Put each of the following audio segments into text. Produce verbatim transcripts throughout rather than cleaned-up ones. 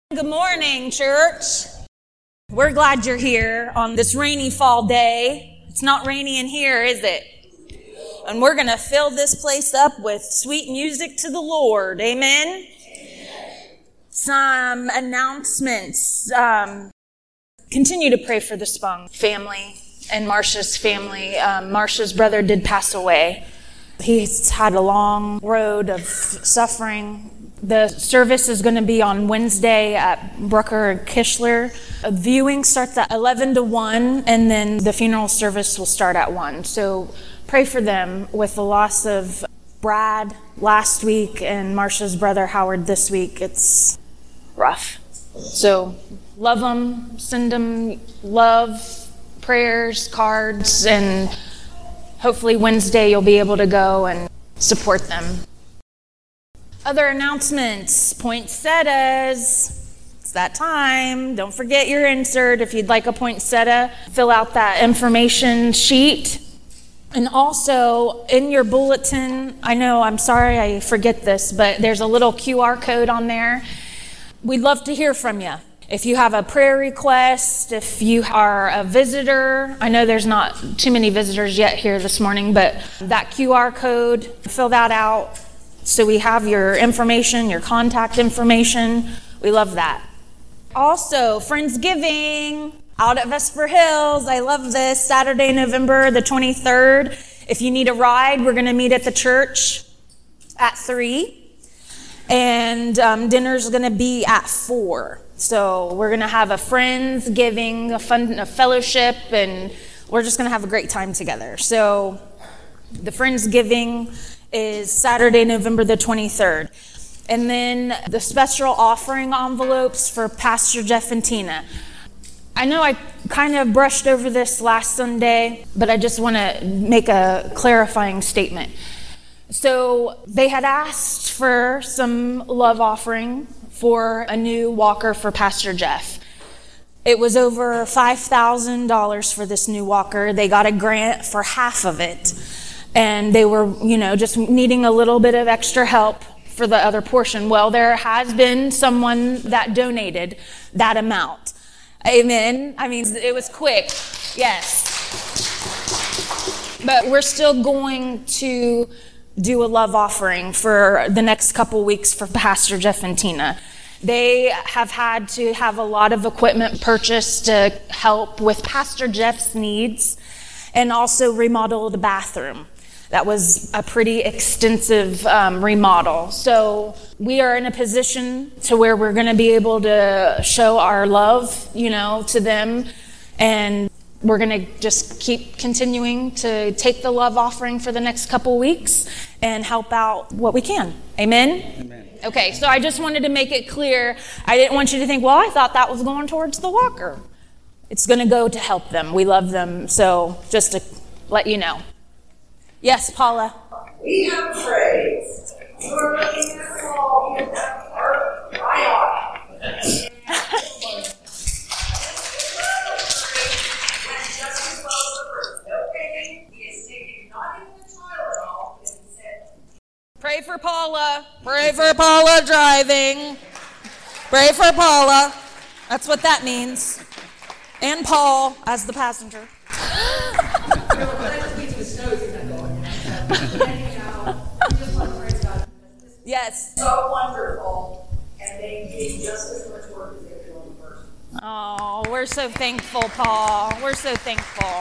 Good morning, church. We're glad you're here on this rainy fall day. It's not rainy in here, is it? And we're going to fill this place up with sweet music to the Lord. Amen? Amen. Some announcements. Um, continue to pray for the Spung family and Marcia's family. Um, Marcia's brother did pass away. He's had a long road of suffering. The service is going to be on Wednesday at Brucker Kishler. A viewing starts at eleven to one, and then the funeral service will start at one. So pray for them with the loss of Brad last week and Marcia's brother Howard this week. It's rough. So love them, send them love, prayers, cards, and hopefully Wednesday you'll be able to go and support them. Other announcements, poinsettias. It's that time. Don't forget your insert. If you'd like a poinsettia, fill out that information sheet. And also in your bulletin, I know, I'm sorry I forget this, but there's a little Q R code on there. We'd love to hear from you. If you have a prayer request, if you are a visitor, I know there's not too many visitors yet here this morning, but that Q R code, fill that out. So we have your information, your contact information. We love that. Also, Friendsgiving out at Vesper Hills. I love this. Saturday, November the twenty-third. If you need a ride, we're going to meet at the church at three. And um, dinner's going to be at four. So we're going to have a Friendsgiving, a fun a fellowship, and we're just going to have a great time together. So the Friendsgiving is Saturday, November the twenty-third. And then the special offering envelopes for Pastor Jeff and Tina. I know I kind of brushed over this last Sunday, but I just want to make a clarifying statement. So they had asked for some love offering for a new walker for Pastor Jeff. It was over five thousand dollars for this new walker. They got a grant for half of it. And they were, you know, just needing a little bit of extra help for the other portion. Well, there has been someone that donated that amount. Amen. I mean, it was quick. Yes. But we're still going to do a love offering for the next couple weeks for Pastor Jeff and Tina. They have had to have a lot of equipment purchased to help with Pastor Jeff's needs and also remodel the bathroom. That was a pretty extensive um, remodel. So we are in a position to where we're going to be able to show our love, you know, to them. And we're going to just keep continuing to take the love offering for the next couple weeks and help out what we can. Amen? Amen. Okay, so I just wanted to make it clear. I didn't want you to think, well, I thought that was going towards the walker. It's going to go to help them. We love them. So just to let you know. Yes, Paula. We have praise. You are looking at the wall. You have our eye on. Pray for Paula. Pray for Paula driving. Pray for Paula. That's what that means. And Paul as the passenger. Yes. So wonderful, and they did just as much work as they did on the first. Oh, we're so thankful, Paul. We're so thankful.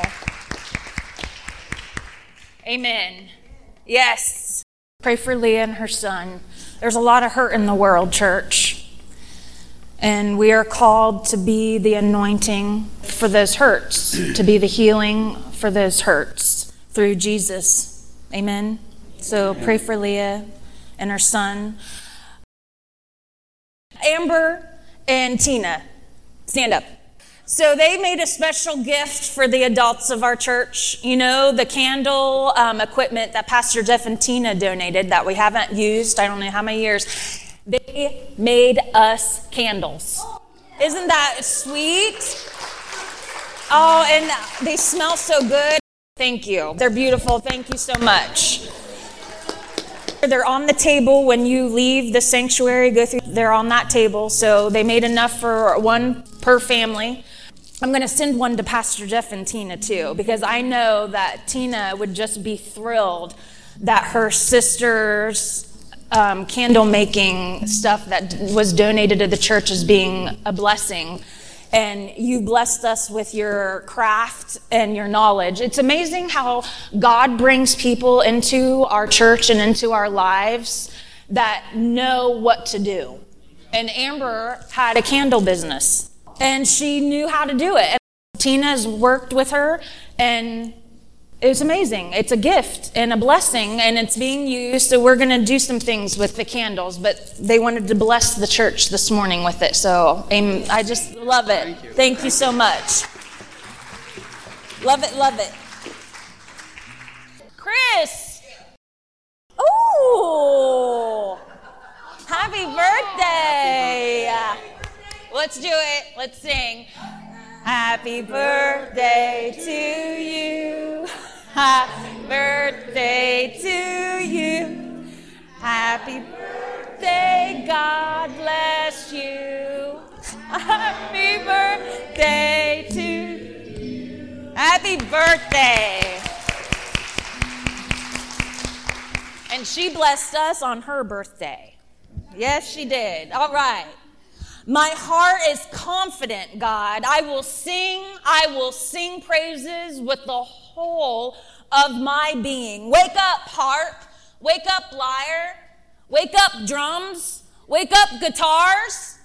Amen. Yes. Pray for Leah and her son. There's a lot of hurt in the world, church. And we are called to be the anointing for those hurts, to be the healing for those hurts through Jesus. Amen. So pray for Leah and her son. Amber and Tina, stand up. So they made a special gift for the adults of our church. You know, the candle um, equipment that Pastor Jeff and Tina donated that we haven't used, I don't know how many years. They made us candles. Isn't that sweet? Oh, and they smell so good. Thank you. They're beautiful. Thank you so much. They're on the table when you leave the sanctuary, go through, they're on that table. So they made enough for one per family. I'm going to send one to Pastor Jeff and Tina too, because I know that Tina would just be thrilled that her sister's um, candle making stuff that was donated to the church is being a blessing. And you blessed us with your craft and your knowledge. It's amazing how God brings people into our church and into our lives that know what to do. And Amber had a candle business, and she knew how to do it. And Tina's worked with her, and it was amazing. It's a gift and a blessing, and it's being used. So we're going to do some things with the candles, but they wanted to bless the church this morning with it. So I just love it. Thank you, Thank you so much. Love it, love it. Chris. Ooh. Happy birthday. Let's do it. Let's sing. Happy birthday to you. Happy birthday to you. Happy birthday, God bless you. Happy birthday to you. Happy birthday. And she blessed us on her birthday. Yes, she did. All right. My heart is confident, God. I will sing, I will sing praises with the whole of my being. Wake up, harp. Wake up, lyre. Wake up, drums. Wake up, guitars.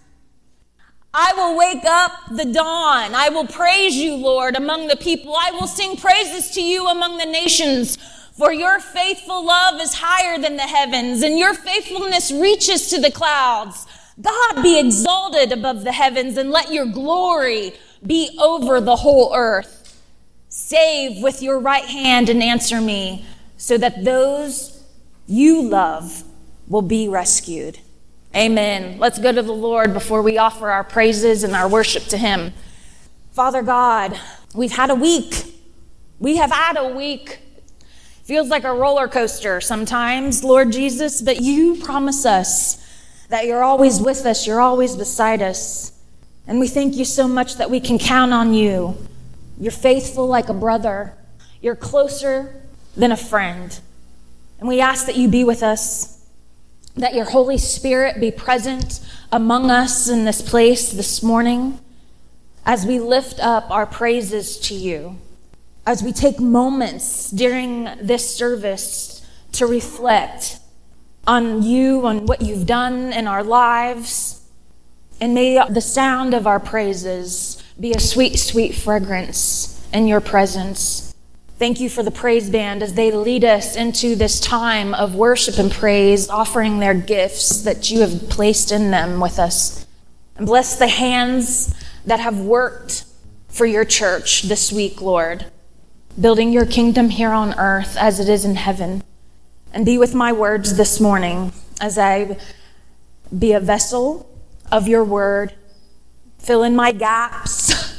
I will wake up the dawn. I will praise you, Lord, among the people. I will sing praises to you among the nations. For your faithful love is higher than the heavens, and your faithfulness reaches to the clouds. God, be exalted above the heavens, and let your glory be over the whole earth. Save with your right hand and answer me, so that those you love will be rescued. Amen. Let's go to the Lord before we offer our praises and our worship to him. Father God, we've had a week. We have had a week. Feels like a roller coaster sometimes, Lord Jesus, but you promise us that you're always with us, you're always beside us. And we thank you so much that we can count on you. You're faithful like a brother. You're closer than a friend. And we ask that you be with us, that your Holy Spirit be present among us in this place this morning as we lift up our praises to you, as we take moments during this service to reflect on you, on what you've done in our lives. And may the sound of our praises be a sweet, sweet fragrance in your presence. Thank you for the praise band as they lead us into this time of worship and praise, offering their gifts that you have placed in them with us. And bless the hands that have worked for your church this week, Lord, building your kingdom here on earth as it is in heaven. And be with my words this morning as I be a vessel of your word. Fill in my gaps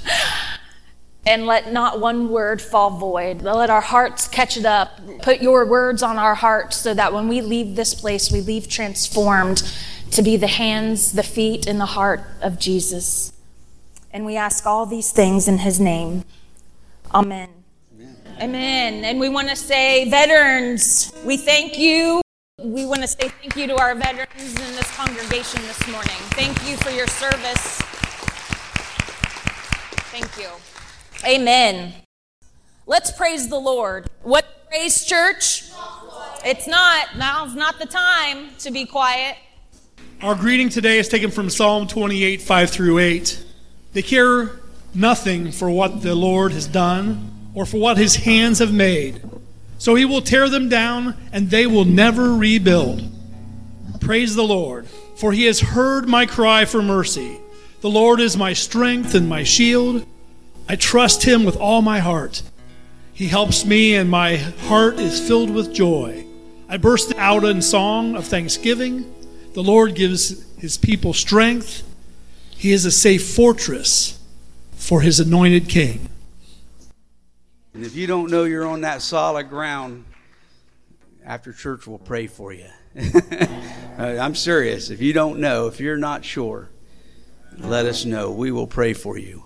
and let not one word fall void. Let our hearts catch it up. Put your words on our hearts so that when we leave this place, we leave transformed to be the hands, the feet, and the heart of Jesus. And we ask all these things in his name. Amen. Amen. And we want to say, veterans, we thank you. We want to say thank you to our veterans in this congregation this morning. Thank you for your service. Thank you. Amen. Let's praise the Lord. What praise, church? It's not. Now's not the time to be quiet. Our greeting today is taken from Psalm twenty-eight, five through eight. They care nothing for what the Lord has done, or for what his hands have made. So he will tear them down, and they will never rebuild. Praise the Lord, for he has heard my cry for mercy. The Lord is my strength and my shield. I trust him with all my heart. He helps me, and my heart is filled with joy. I burst out in song of thanksgiving. The Lord gives his people strength. He is a safe fortress for his anointed king. And if you don't know you're on that solid ground, after church we'll pray for you. I'm serious. If you don't know, if you're not sure, let us know. We will pray for you.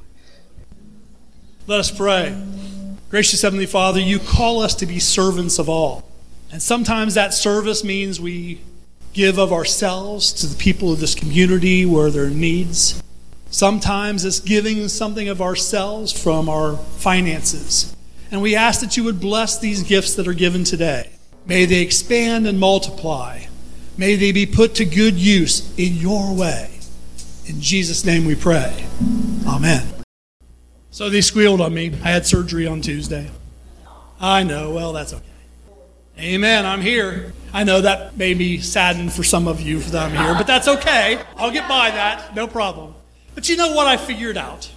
Let us pray. Gracious Heavenly Father, you call us to be servants of all. And sometimes that service means we give of ourselves to the people of this community where there are needs. Sometimes it's giving something of ourselves from our finances. And we ask that you would bless these gifts that are given today. May they expand and multiply. May they be put to good use in your way. In Jesus' name we pray. Amen. So they squealed on me. I had surgery on Tuesday. I know. Well, that's okay. Amen. I'm here. I know that may be saddened for some of you that I'm here, but that's okay. I'll get by that. No problem. But you know what I figured out?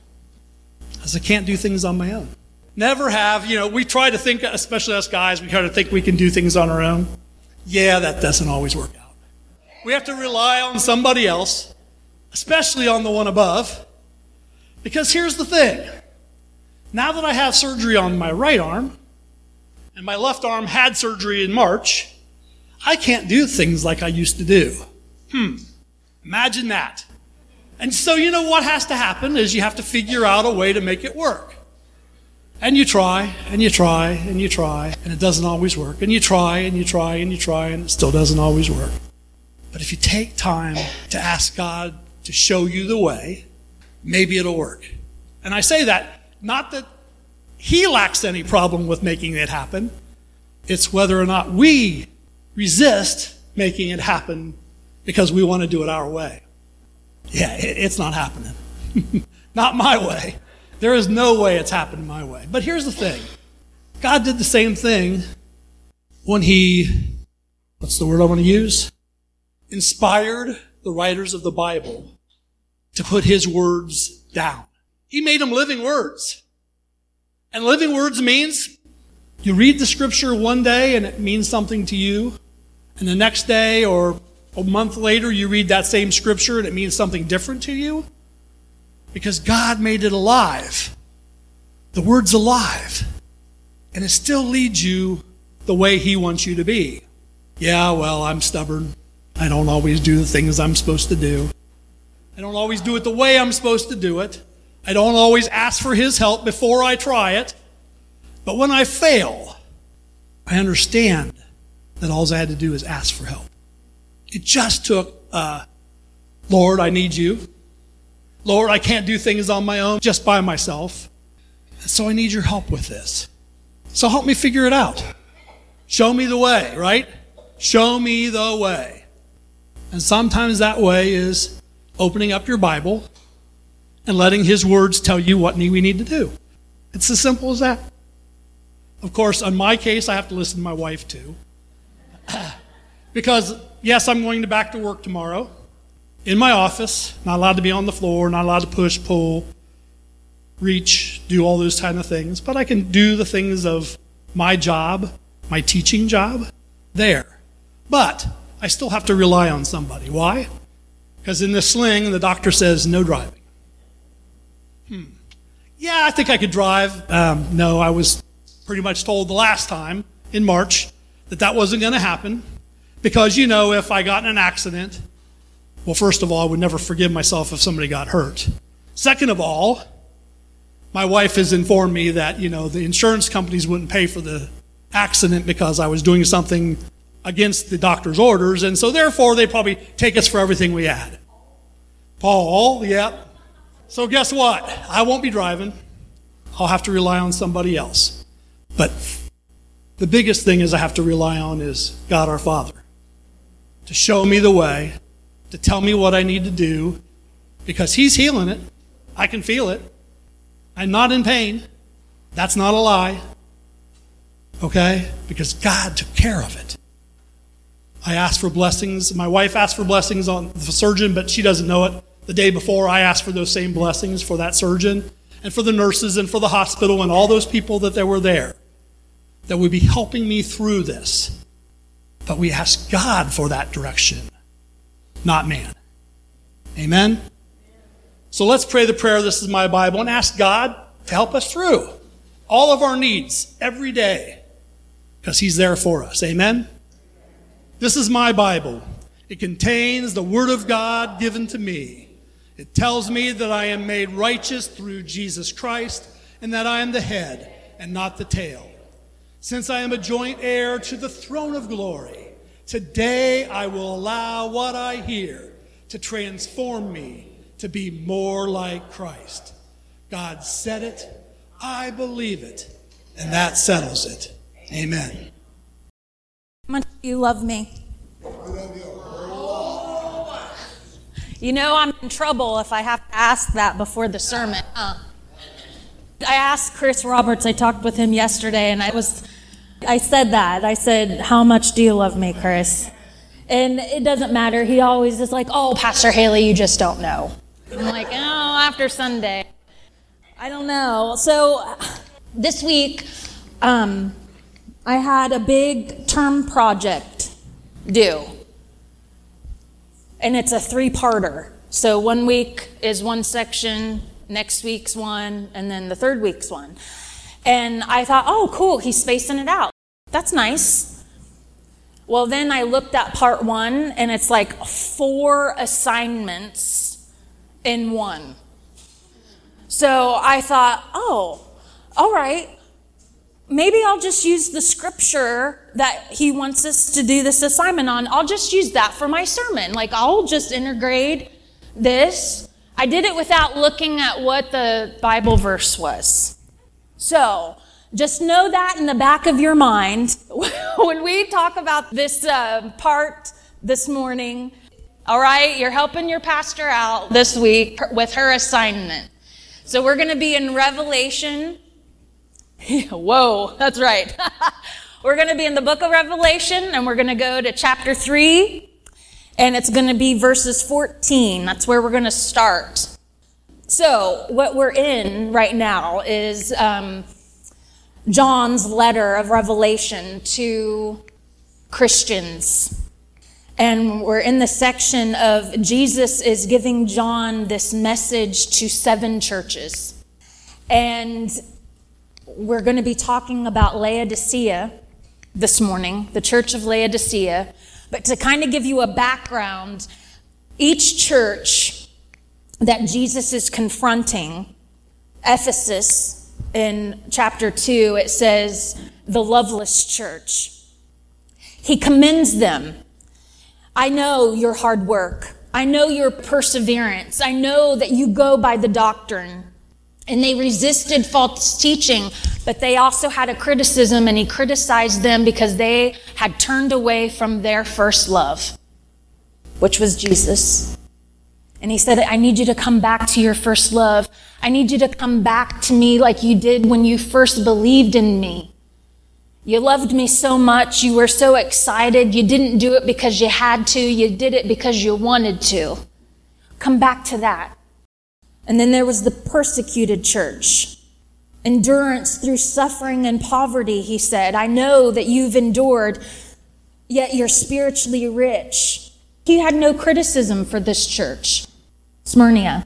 Is I can't do things on my own. Never have. You know, we try to think, especially us guys, we try to think we can do things on our own. Yeah, that doesn't always work out. We have to rely on somebody else, especially on the one above. Because here's the thing. Now that I have surgery on my right arm, and my left arm had surgery in March, I can't do things like I used to do. Hmm. Imagine that. And so you know what has to happen is you have to figure out a way to make it work. And you try, and you try, and you try, and it doesn't always work. And you try, and you try, and you try, and it still doesn't always work. But if you take time to ask God to show you the way, maybe it'll work. And I say that, not that he lacks any problem with making it happen. It's whether or not we resist making it happen because we want to do it our way. Yeah, it's not happening. Not my way. There is no way it's happened my way. But here's the thing. God did the same thing when he, what's the word I want to use? Inspired the writers of the Bible to put his words down. He made them living words. And living words means you read the scripture one day and it means something to you. And the next day or a month later you read that same scripture and it means something different to you. Because God made it alive. The word's alive. And it still leads you the way he wants you to be. Yeah, well, I'm stubborn. I don't always do the things I'm supposed to do. I don't always do it the way I'm supposed to do it. I don't always ask for his help before I try it. But when I fail, I understand that all I had to do is ask for help. It just took, uh, Lord, I need you. Lord, I can't do things on my own, just by myself. And so I need your help with this. So help me figure it out. Show me the way, right? Show me the way. And sometimes that way is opening up your Bible and letting his words tell you what we need to do. It's as simple as that. Of course, in my case, I have to listen to my wife too. Because, yes, I'm going to back to work tomorrow. In my office, not allowed to be on the floor, not allowed to push, pull, reach, do all those kind of things. But I can do the things of my job, my teaching job, there. But I still have to rely on somebody. Why? Because in this sling, the doctor says no driving. Hmm. Yeah, I think I could drive. Um, no, I was pretty much told the last time in March that that wasn't going to happen. Because, you know, if I got in an accident, well, first of all, I would never forgive myself if somebody got hurt. Second of all, my wife has informed me that, you know, the insurance companies wouldn't pay for the accident because I was doing something against the doctor's orders, and so therefore they'd probably take us for everything we had. Paul, yep. So guess what? I won't be driving. I'll have to rely on somebody else. But the biggest thing is I have to rely on is God our Father to show me the way, to tell me what I need to do, because he's healing it. I can feel it. I'm not in pain. That's not a lie. Okay? Because God took care of it. I asked for blessings. My wife asked for blessings on the surgeon, but she doesn't know it. The day before, I asked for those same blessings for that surgeon and for the nurses and for the hospital and all those people that they were there that would be helping me through this. But we asked God for that direction, not man. Amen? So let's pray the prayer, this is my Bible, and ask God to help us through all of our needs every day because he's there for us. Amen? This is my Bible. It contains the Word of God given to me. It tells me that I am made righteous through Jesus Christ and that I am the head and not the tail. Since I am a joint heir to the throne of glory, today I will allow what I hear to transform me to be more like Christ. God said it, I believe it, and that settles it. Amen. How much do you love me? You know I'm in trouble if I have to ask that before the sermon, huh? I asked Chris Roberts, I talked with him yesterday, and I was, I said that. I said, how much do you love me, Chris? And it doesn't matter. He always is like, oh, Pastor Haley, you just don't know. I'm like, oh, after Sunday. I don't know. So this week, um, I had a big term project due. And it's a three-parter. So one week is one section, next week's one, and then the third week's one. And I thought, oh, cool, he's spacing it out. That's nice. Well, then I looked at part one, and it's like four assignments in one. So I thought, oh, all right. Maybe I'll just use the scripture that he wants us to do this assignment on. I'll just use that for my sermon. Like, I'll just integrate this. I did it without looking at what the Bible verse was. So, just know that in the back of your mind when we talk about this uh, part this morning. All right, you're helping your pastor out this week with her assignment. So we're going to be in Revelation. Whoa, that's right. We're going to be in the book of Revelation, and we're going to go to chapter three, and it's going to be verses fourteen. That's where we're going to start. So what we're in right now is um, John's letter of Revelation to Christians. And we're in the section of Jesus is giving John this message to seven churches. And we're going to be talking about Laodicea this morning, the church of Laodicea. But to kind of give you a background, each church that Jesus is confronting, Ephesus in chapter two, it says, the loveless church. He commends them. I know your hard work. I know your perseverance. I know that you go by the doctrine. And they resisted false teaching, but they also had a criticism, and he criticized them because they had turned away from their first love, which was Jesus. And he said, I need you to come back to your first love. I need you to come back to me like you did when you first believed in me. You loved me so much. You were so excited. You didn't do it because you had to. You did it because you wanted to. Come back to that. And then there was the persecuted church. Endurance through suffering and poverty, he said. I know that you've endured, yet you're spiritually rich. He had no criticism for this church. Smyrna.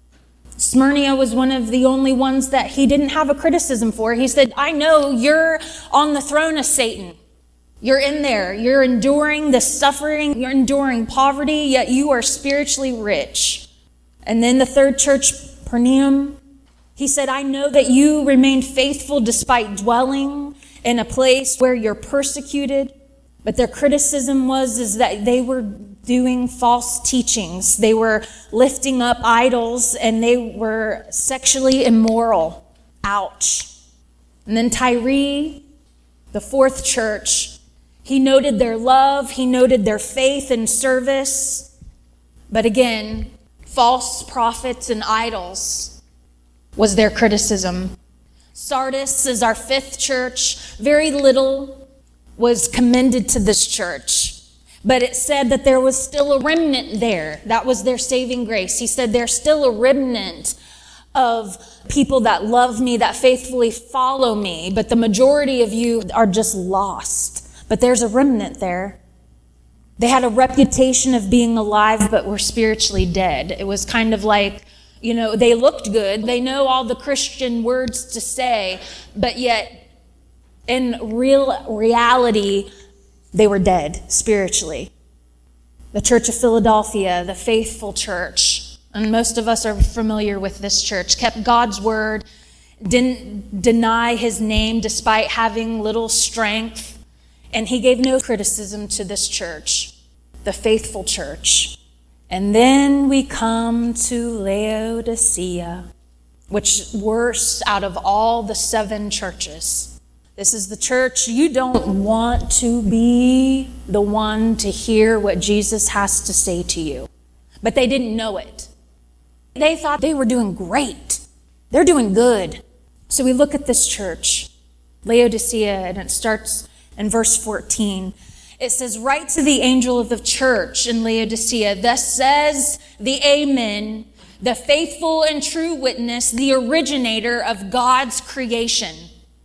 Smyrna was one of the only ones that he didn't have a criticism for. He said, I know you're on the throne of Satan. You're in there. You're enduring the suffering. You're enduring poverty, yet you are spiritually rich. And then the third church, Pergaum, he said, I know that you remained faithful despite dwelling in a place where you're persecuted. But their criticism was is that they were doing false teachings. They were lifting up idols, and they were sexually immoral. Ouch. And then Tyre, the fourth church, he noted their love. He noted their faith and service. But again, false prophets and idols was their criticism. Sardis is our fifth church. Very little was commended to this church. But it said that there was still a remnant there. That was their saving grace. He said there's still a remnant of people that love me, that faithfully follow me. But the majority of you are just lost. But there's a remnant there. They had a reputation of being alive, but were spiritually dead. It was kind of like, you know, they looked good. They know all the Christian words to say, but yet in real reality, They were dead spiritually. The Church of Philadelphia, the faithful church, and most of us are familiar with this church, kept God's word, didn't deny his name despite having little strength, and he gave no criticism to this church, the faithful church. And then we come to Laodicea, which worst out of all the seven churches. This is the church you don't want to be the one to hear what Jesus has to say to you. But they didn't know it. They thought they were doing great. They're doing good. So we look at this church, Laodicea, and it starts in verse fourteen. It says, "Write to the angel of the church in Laodicea, thus says the Amen, the faithful and true witness, the originator of God's creation.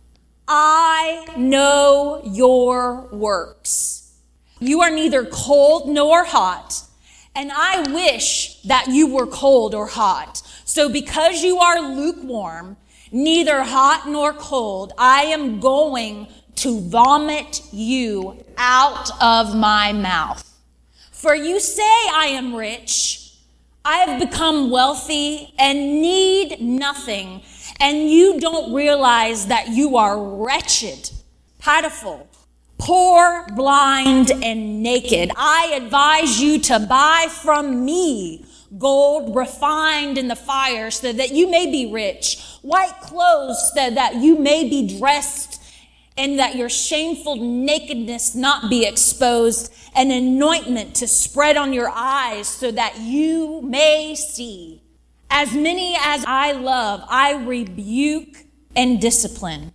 I know your works. You are neither cold nor hot, and I wish that you were cold or hot. So because you are lukewarm, neither hot nor cold, I am going to vomit you out of my mouth. For you say I am rich, I have become wealthy and need nothing, and you don't realize that you are wretched, pitiful, poor, blind, and naked. I advise you to buy from me gold refined in the fire so that you may be rich, white clothes so that you may be dressed and that your shameful nakedness not be exposed, an anointment to spread on your eyes so that you may see. As many as I love, I rebuke and discipline.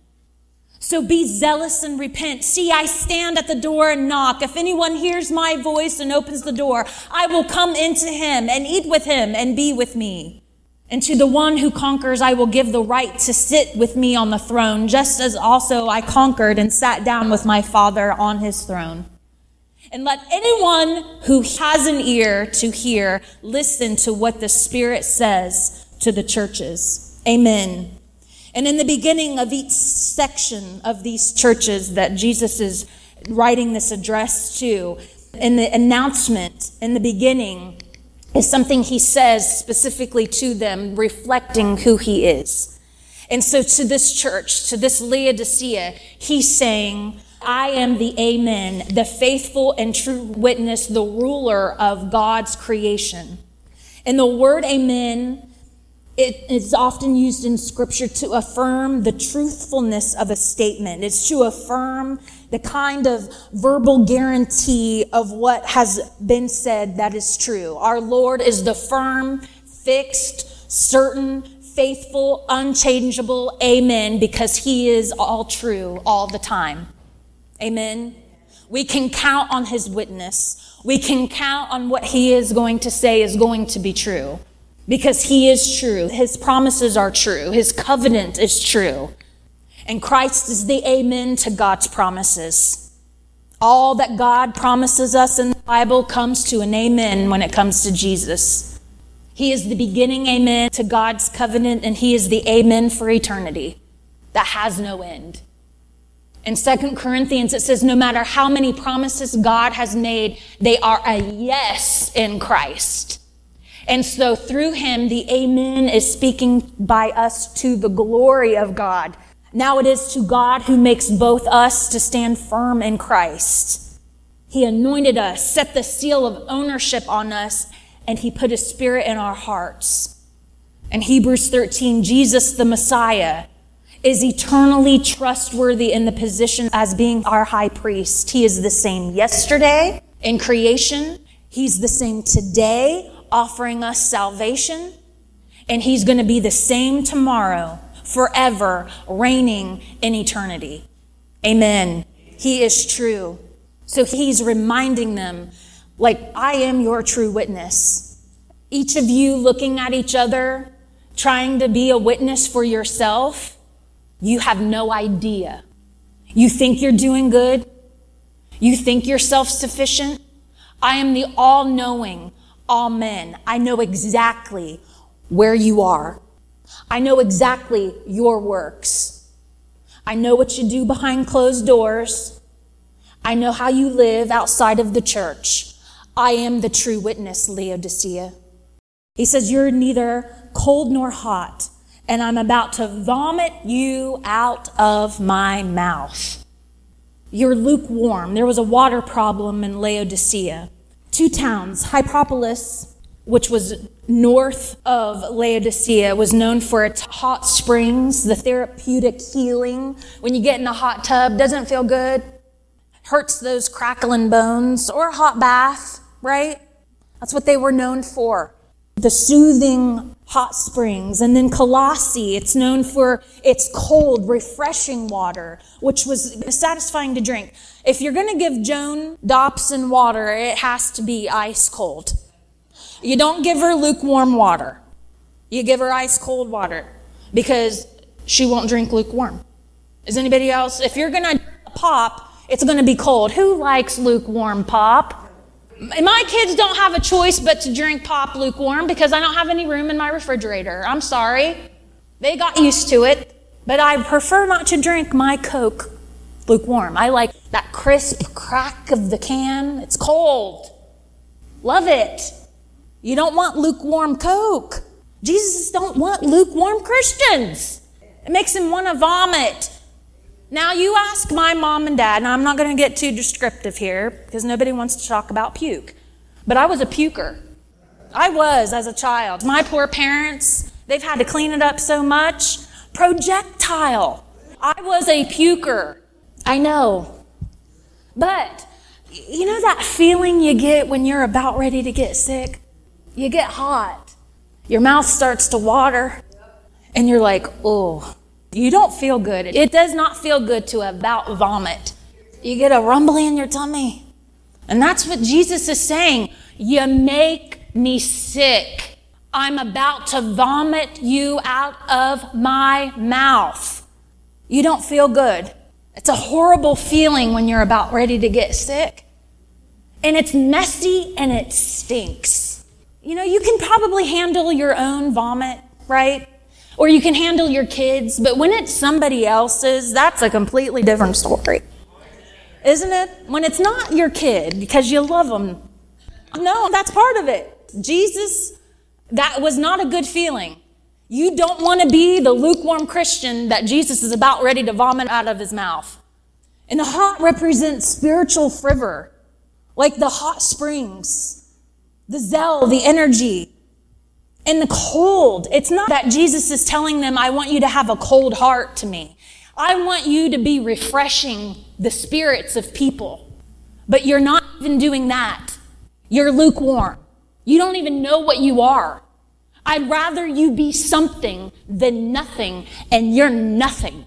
So be zealous and repent. See, I stand at the door and knock. If anyone hears my voice and opens the door, I will come into him and eat with him and be with me. And to the one who conquers, I will give the right to sit with me on the throne, just as also I conquered and sat down with my Father on his throne. And let anyone who has an ear to hear listen to what the Spirit says to the churches. Amen. And in the beginning of each section of these churches that Jesus is writing this address to, in the announcement in the beginning is something he says specifically to them, reflecting who he is. And so to this church, to this Laodicea, he's saying, I am the Amen, the faithful and true witness, the ruler of God's creation. And the word Amen, it is often used in Scripture to affirm the truthfulness of a statement. It's to affirm the kind of verbal guarantee of what has been said that is true. Our Lord is the firm, fixed, certain, faithful, unchangeable Amen, because he is all true all the time. Amen. We can count on his witness. We can count on what he is going to say is going to be true, because he is true. His promises are true. His covenant is true. And Christ is the amen to God's promises. All that God promises us in the Bible comes to an amen when it comes to Jesus. He is the beginning amen to God's covenant, and he is the amen for eternity that has no end. In Second Corinthians, it says, no matter how many promises God has made, they are a yes in Christ. And so through him, the amen is speaking by us to the glory of God. Now it is to God who makes both us to stand firm in Christ. He anointed us, set the seal of ownership on us, and he put his spirit in our hearts. In Hebrews thirteen, Jesus, the Messiah, is eternally trustworthy in the position as being our high priest. He is the same yesterday in creation. He's the same today, offering us salvation. And he's going to be the same tomorrow, forever, reigning in eternity. Amen. He is true. So he's reminding them, like, I am your true witness. Each of you looking at each other, trying to be a witness for yourself, you have no idea. You think you're doing good. You think you're self-sufficient. I am the all-knowing, all-men. I know exactly where you are. I know exactly your works. I know what you do behind closed doors. I know how you live outside of the church. I am the true witness, Laodicea. He says, you're neither cold nor hot, and I'm about to vomit you out of my mouth. You're lukewarm. There was a water problem in Laodicea. Two towns, Hyperapolis, which was north of Laodicea, was known for its hot springs, the therapeutic healing. When you get in a hot tub, doesn't feel good, hurts those crackling bones, or a hot bath, right? That's what they were known for, the soothing hot springs. And then Colossae, it's known for its cold, refreshing water, which was satisfying to drink. If you're going to give Joan Dobson water, it has to be ice cold. You don't give her lukewarm water. You give her ice cold water because she won't drink lukewarm. Is anybody else? If you're going to pop, it's going to be cold. Who likes lukewarm pop? My kids don't have a choice but to drink pop lukewarm because I don't have any room in my refrigerator. I'm sorry. They got used to it, but I prefer not to drink my Coke lukewarm. I like that crisp crack of the can. It's cold. Love it. You don't want lukewarm Coke. Jesus don't want lukewarm Christians. It makes him want to vomit. Now you ask my mom and dad, and I'm not going to get too descriptive here because nobody wants to talk about puke, but I was a puker. I was as a child. My poor parents, they've had to clean it up so much. Projectile. I was a puker. I know. But you know that feeling you get when you're about ready to get sick? You get hot. Your mouth starts to water, and you're like, oh. You don't feel good. It does not feel good to about vomit. You get a rumbling in your tummy. And that's what Jesus is saying. You make me sick. I'm about to vomit you out of my mouth. You don't feel good. It's a horrible feeling when you're about ready to get sick. And it's messy and it stinks. You know, you can probably handle your own vomit, right? Or you can handle your kids, but when it's somebody else's, that's a completely different story. Isn't it? When it's not your kid, because you love them. No, that's part of it. Jesus, that was not a good feeling. You don't want to be the lukewarm Christian that Jesus is about ready to vomit out of his mouth. And the hot represents spiritual fervor, like the hot springs, the zeal, the energy. And the cold, it's not that Jesus is telling them, I want you to have a cold heart to me. I want you to be refreshing the spirits of people. But you're not even doing that. You're lukewarm. You don't even know what you are. I'd rather you be something than nothing, and you're nothing.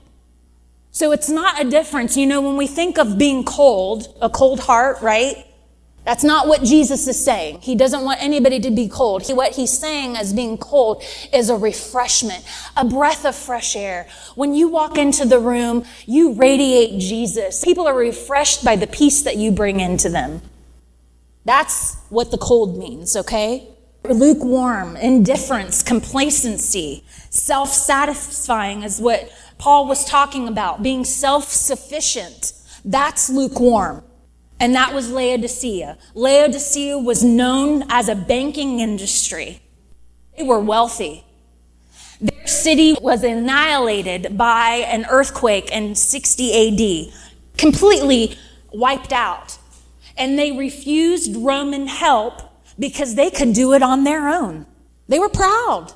So it's not a difference. You know, when we think of being cold, a cold heart, right? That's not what Jesus is saying. He doesn't want anybody to be cold. What he's saying as being cold is a refreshment, a breath of fresh air. When you walk into the room, you radiate Jesus. People are refreshed by the peace that you bring into them. That's what the cold means, okay? Lukewarm, indifference, complacency, self-satisfying is what Paul was talking about, being self-sufficient. That's lukewarm. And that was Laodicea. Laodicea was known as a banking industry. They were wealthy. Their city was annihilated by an earthquake in sixty A D, completely wiped out. And they refused Roman help because they could do it on their own. They were proud.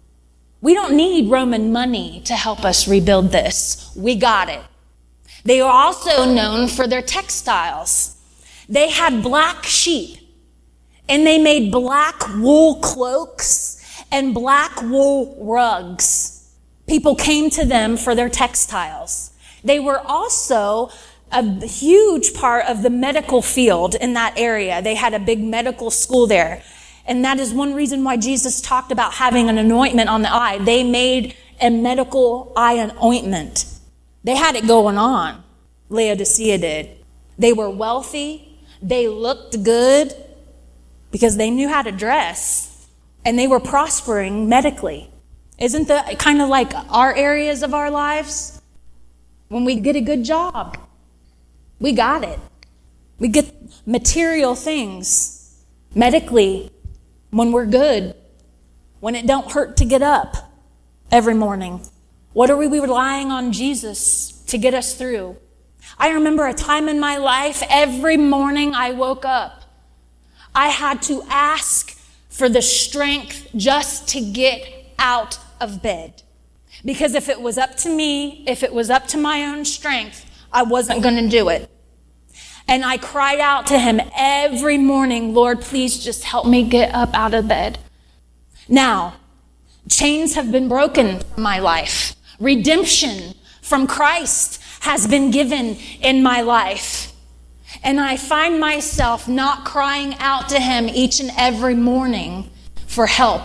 We don't need Roman money to help us rebuild this. We got it. They were also known for their textiles. They had black sheep, and they made black wool cloaks and black wool rugs. People came to them for their textiles. They were also a huge part of the medical field in that area. They had a big medical school there. And that is one reason why Jesus talked about having an anointment on the eye. They made a medical eye ointment. They had it going on. Laodicea did. They were wealthy. They looked good because they knew how to dress. And they were prospering medically. Isn't that kind of like our areas of our lives? When we get a good job, we got it. We get material things medically when we're good, when it don't hurt to get up every morning. What are we relying on Jesus to get us through? I remember a time in my life, every morning I woke up, I had to ask for the strength just to get out of bed. Because if it was up to me, if it was up to my own strength, I wasn't going to do it. And I cried out to him every morning, Lord, please just help me get up out of bed. Now, chains have been broken in my life. Redemption from Christ has been given in my life. And I find myself not crying out to him each and every morning for help.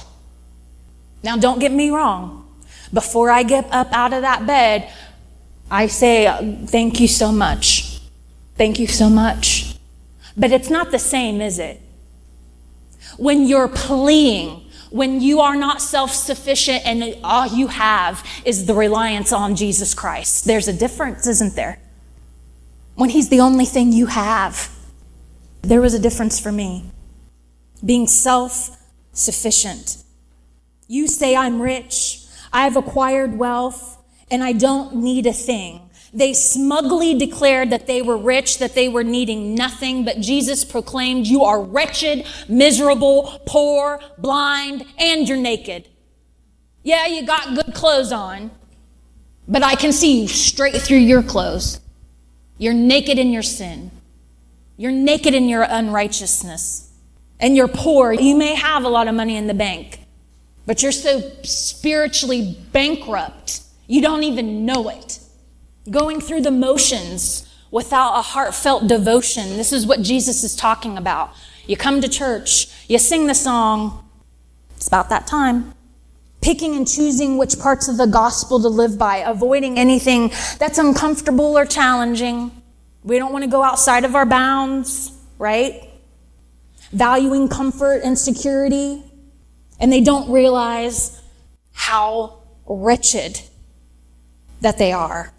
Now, don't get me wrong. Before I get up out of that bed, I say, thank you so much. Thank you so much. But it's not the same, is it? When you're pleading, when you are not self-sufficient and all you have is the reliance on Jesus Christ. There's a difference, isn't there? When he's the only thing you have. There was a difference for me. Being self-sufficient. You say, I'm rich, I've acquired wealth, and I don't need a thing. They smugly declared that they were rich, that they were needing nothing, but Jesus proclaimed, you are wretched, miserable, poor, blind, and you're naked. Yeah, you got good clothes on, but I can see you straight through your clothes. You're naked in your sin. You're naked in your unrighteousness. And you're poor. You may have a lot of money in the bank, but you're so spiritually bankrupt, you don't even know it. Going through the motions without a heartfelt devotion. This is what Jesus is talking about. You come to church, you sing the song. It's about that time. Picking and choosing which parts of the gospel to live by, avoiding anything that's uncomfortable or challenging. We don't want to go outside of our bounds, right? Valuing comfort and security. And they don't realize how wretched that they are.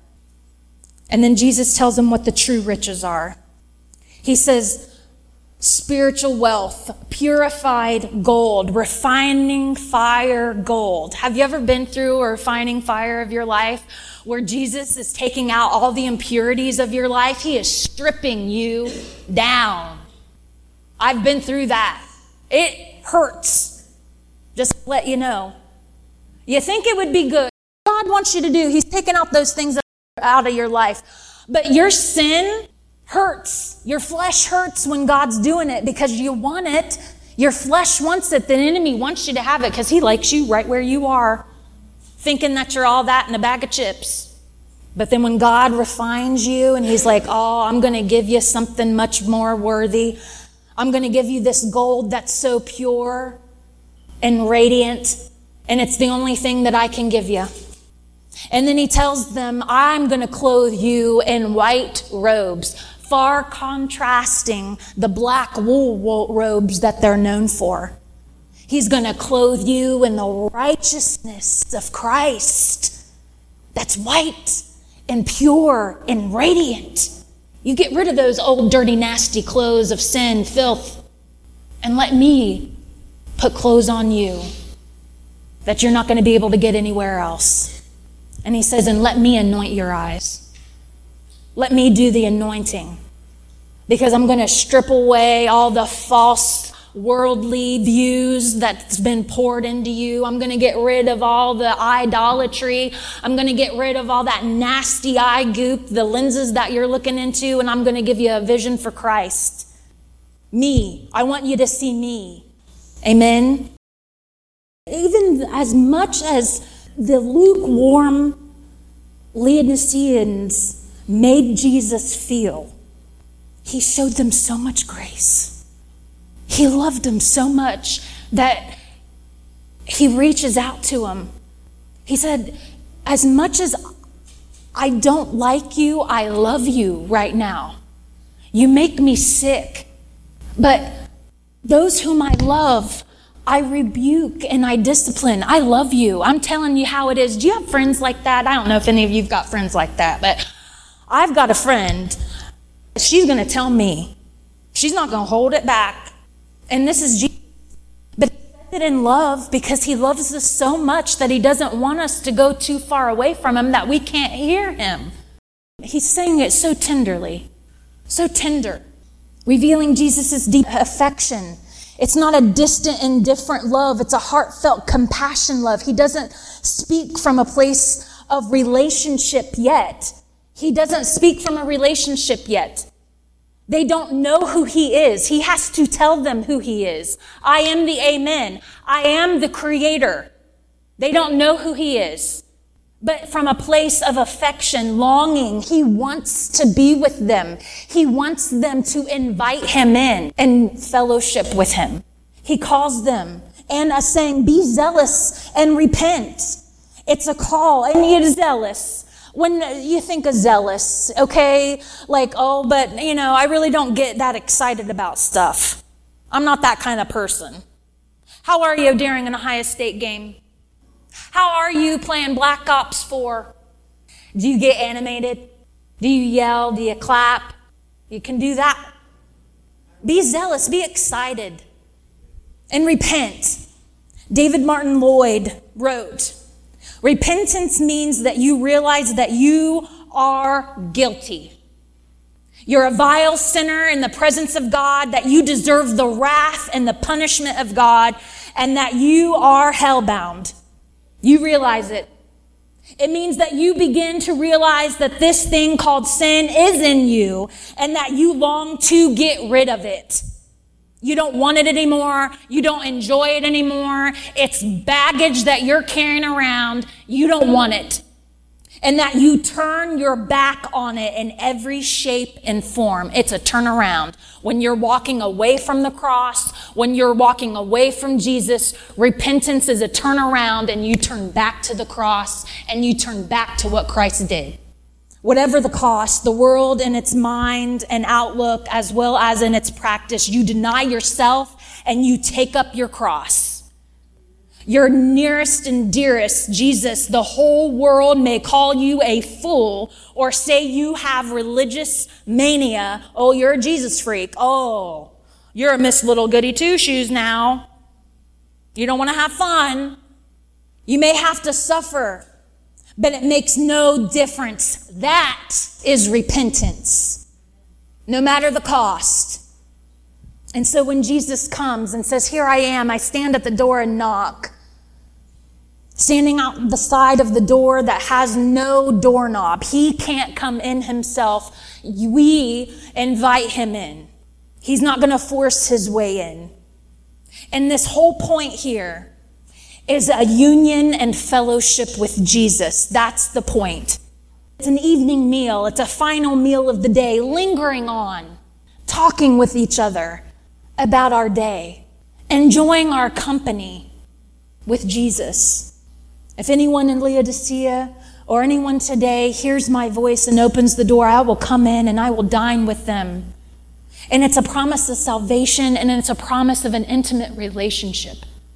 And then Jesus tells them what the true riches are. He says, spiritual wealth, purified gold, refining fire gold. Have you ever been through a refining fire of your life where Jesus is taking out all the impurities of your life? He is stripping you down. I've been through that. It hurts. Just to let you know. You think it would be good. God wants you to do. He's taking out those things that out of your life. But your sin hurts. Your flesh hurts when God's doing it because you want it. Your flesh wants it. The enemy wants you to have it because he likes you right where you are, thinking that you're all that in a bag of chips. But then when God refines you and he's like, oh, I'm going to give you something much more worthy. I'm going to give you this gold that's so pure and radiant, and it's the only thing that I can give you. And then he tells them, I'm going to clothe you in white robes, far contrasting the black wool robes that they're known for. He's going to clothe you in the righteousness of Christ that's white and pure and radiant. You get rid of those old, dirty, nasty clothes of sin, filth, and let me put clothes on you that you're not going to be able to get anywhere else. And he says, and let me anoint your eyes. Let me do the anointing. Because I'm going to strip away all the false worldly views that's been poured into you. I'm going to get rid of all the idolatry. I'm going to get rid of all that nasty eye goop, the lenses that you're looking into, and I'm going to give you a vision for Christ. Me. I want you to see me. Amen. Even as much as the lukewarm Laodiceans made Jesus feel, he showed them so much grace. He loved them so much that he reaches out to them. He said, as much as I don't like you, I love you right now. You make me sick. But those whom I love, I rebuke and I discipline. I love you. I'm telling you how it is. Do you have friends like that? I don't know if any of you've got friends like that, but I've got a friend. she's going to tell me. She's not going to hold it back. And this is Jesus. But he says it in love because he loves us so much that he doesn't want us to go too far away from him that we can't hear him. He's saying it so tenderly, so tender, revealing Jesus' deep affection. It's not a distant, indifferent love. It's a heartfelt compassion love. He doesn't speak from a place of relationship yet. He doesn't speak from a relationship yet. They don't know who he is. He has to tell them who he is. I am the Amen. I am the Creator. They don't know who he is. But from a place of affection, longing, he wants to be with them. He wants them to invite him in and fellowship with him. He calls them and is saying, be zealous and repent. It's a call. I need zealous. When you think of zealous, okay, like, oh, but, you know, I really don't get that excited about stuff. I'm not that kind of person. How are you during an Ohio State game? How are you playing Black Ops four? Do you get animated? Do you yell? Do you clap? You can do that. Be zealous. Be excited. And repent. David Martin Lloyd wrote, repentance means that you realize that you are guilty. You're a vile sinner in the presence of God, that you deserve the wrath and the punishment of God, and that you are hellbound. You realize it. It means that you begin to realize that this thing called sin is in you and that you long to get rid of it. You don't want it anymore. You don't enjoy it anymore. It's baggage that you're carrying around. You don't want it. And that you turn your back on it in every shape and form. It's a turnaround. When you're walking away from the cross, when you're walking away from Jesus, repentance is a turnaround and you turn back to the cross and you turn back to what Christ did. Whatever the cost, the world in its mind and outlook as well as in its practice, you deny yourself and you take up your cross. Your nearest and dearest, Jesus, the whole world may call you a fool or say you have religious mania. Oh, you're a Jesus freak. Oh, you're a Miss Little Goody Two-Shoes now. You don't want to have fun. You may have to suffer, but it makes no difference. That is repentance, no matter the cost. And so when Jesus comes and says, here I am, I stand at the door and knock, standing out the side of the door that has no doorknob. He can't come in himself. We invite him in. He's not going to force his way in. And this whole point here is a union and fellowship with Jesus. That's the point. It's an evening meal. It's a final meal of the day, lingering on, talking with each other about our day, enjoying our company with Jesus. If anyone in Laodicea or anyone today hears my voice and opens the door, I will come in and I will dine with them. And it's a promise of salvation and it's a promise of an intimate relationship.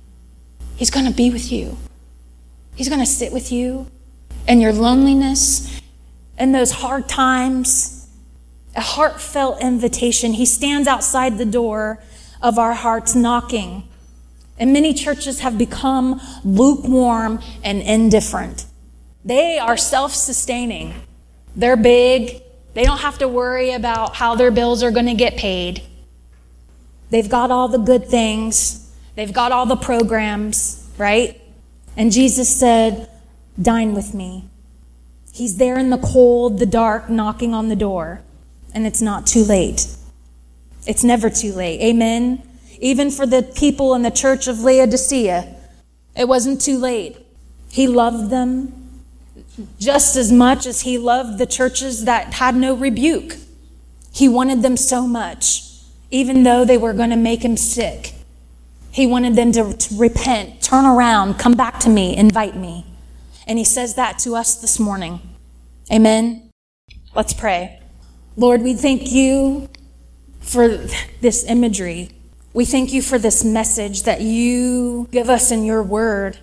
He's going to be with you. He's going to sit with you in your loneliness and those hard times. A heartfelt invitation. He stands outside the door of our hearts knocking. And many churches have become lukewarm and indifferent. They are self-sustaining. They're big. They don't have to worry about how their bills are going to get paid. They've got all the good things. They've got all the programs, right? And Jesus said, dine with me. He's there in the cold, the dark, knocking on the door. And it's not too late. It's never too late. Amen? Even for the people in the church of Laodicea, it wasn't too late. He loved them just as much as he loved the churches that had no rebuke. He wanted them so much, even though they were going to make him sick. He wanted them to, to repent, turn around, come back to me, invite me. And he says that to us this morning. Amen? Let's pray. Lord, we thank you for this imagery. We thank you for this message that you give us in your word,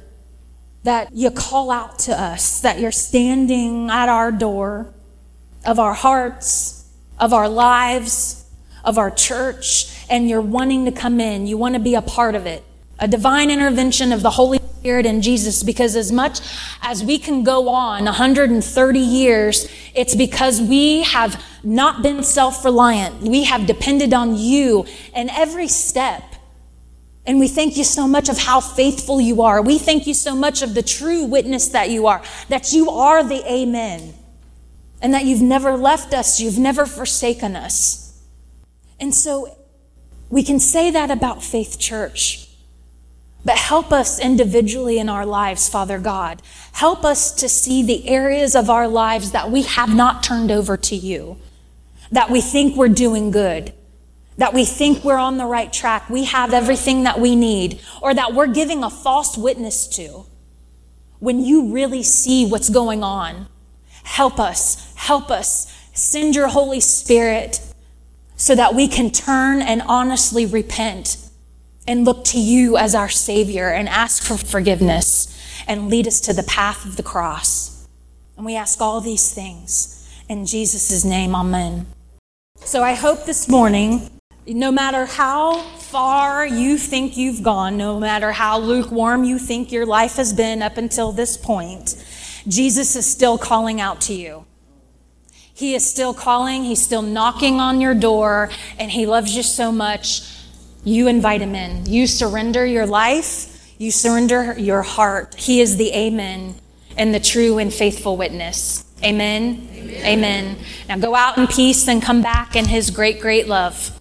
that you call out to us, that you're standing at our door of our hearts, of our lives, of our church, and you're wanting to come in. You want to be a part of it. A divine intervention of the Holy Spirit and Jesus, because as much as we can go on one hundred thirty years, it's because we have not been self-reliant. We have depended on you in every step. And we thank you so much of how faithful you are. We thank you so much of the true witness that you are, that you are the Amen, and that you've never left us, you've never forsaken us. And so we can say that about Faith Church. But help us individually in our lives, Father God. Help us to see the areas of our lives that we have not turned over to you, that we think we're doing good, that we think we're on the right track, we have everything that we need, or that we're giving a false witness to, when you really see what's going on. Help us, help us. Send your Holy Spirit so that we can turn and honestly repent and look to you as our Savior and ask for forgiveness and lead us to the path of the cross. And we ask all these things in Jesus' name, amen. So I hope this morning, no matter how far you think you've gone, no matter how lukewarm you think your life has been up until this point, Jesus is still calling out to you. He is still calling, he's still knocking on your door, and he loves you so much. You invite him in. You surrender your life. You surrender your heart. He is the Amen and the true and faithful witness. Amen? Amen. Amen. Now go out in peace and come back in his great, great love.